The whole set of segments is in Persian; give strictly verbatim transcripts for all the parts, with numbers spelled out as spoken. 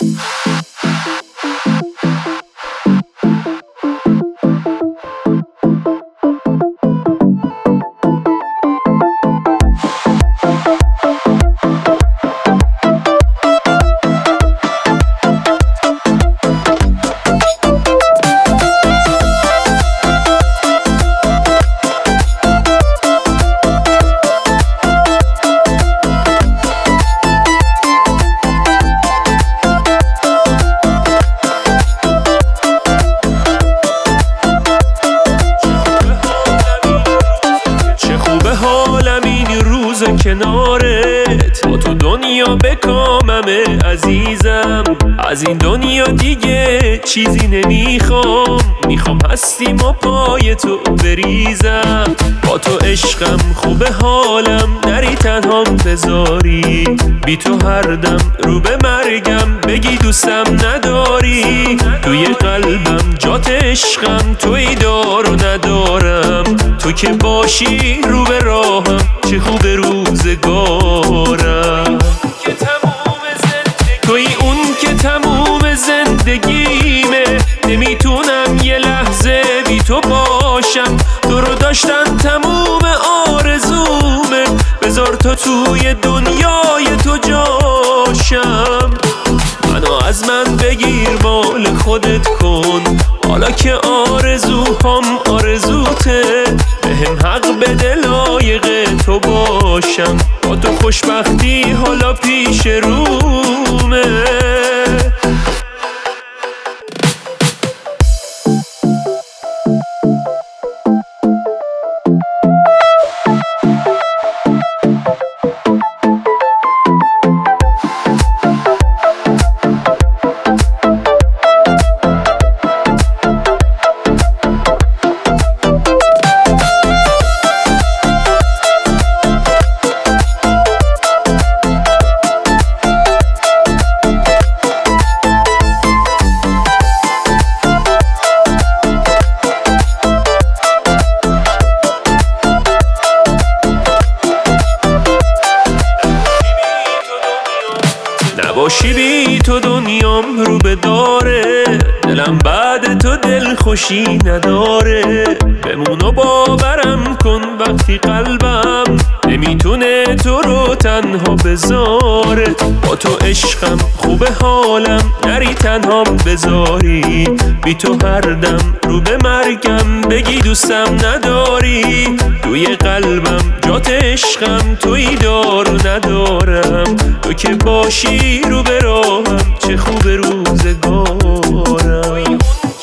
کنارت با تو دنیا بکاممه عزیزم، از این دنیا دیگه چیزی نمیخوام، میخوام هستیم و پای تو بریزم. با تو عشقم خوبه حالم، نری تنهام بذاری، بی تو هر دم رو به مرگم، بگی دوستم نداری. توی قلبم جات عشقم، توی دار و ندارم، تو که باشی رو به راهم، چه خوب روزگارم. توی اون که تموم زندگیمه، نمیتونم یه لحظه بی تو باشم، تو رو داشتن تموم آرزومه، بذار تا توی دنیای تو جاشم. منو از من بگیر مال خودت کن، حالا که آرزوهام آرزوته، بهم حق بده لایق تو باشم، با تو خوشبختی حالا پیش رومه. نباشی بی تو دنیام رو به داره، دلم بعد تو دل خوشی نداره، بمون و باورم کن وقتی قلبم نمیتونه تو رو تنها بذاره. با تو عشقم خوبه حالم، نری تنهام بذاری، بی تو هر دم رو به مرگم، بگی دوستم نداری. توی قلبم جات عشقم، توی دار و ندارم، تو که باشی رو به راهم، چه خوب روزگارم.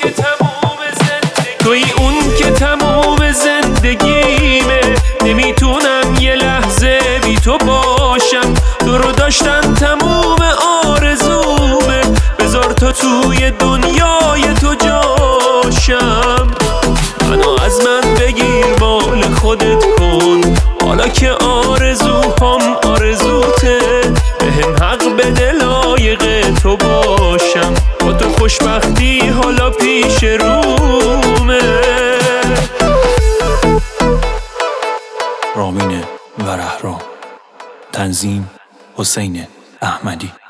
توی اون که تموم زندگیمه، نمیتونم یه لحظه بی تو باشم، تو رو داشتن تموم آرزومه، بذار تا توی دنیای تو جاشم. منو از من بگیر مال خودت کن، حالا که آرزوهام آرزوته، بهم حق بده لایق تو باشم، با تو خوشبختی حالا پیش رومه. رامین ورهرام، تنظیم حسین احمدی.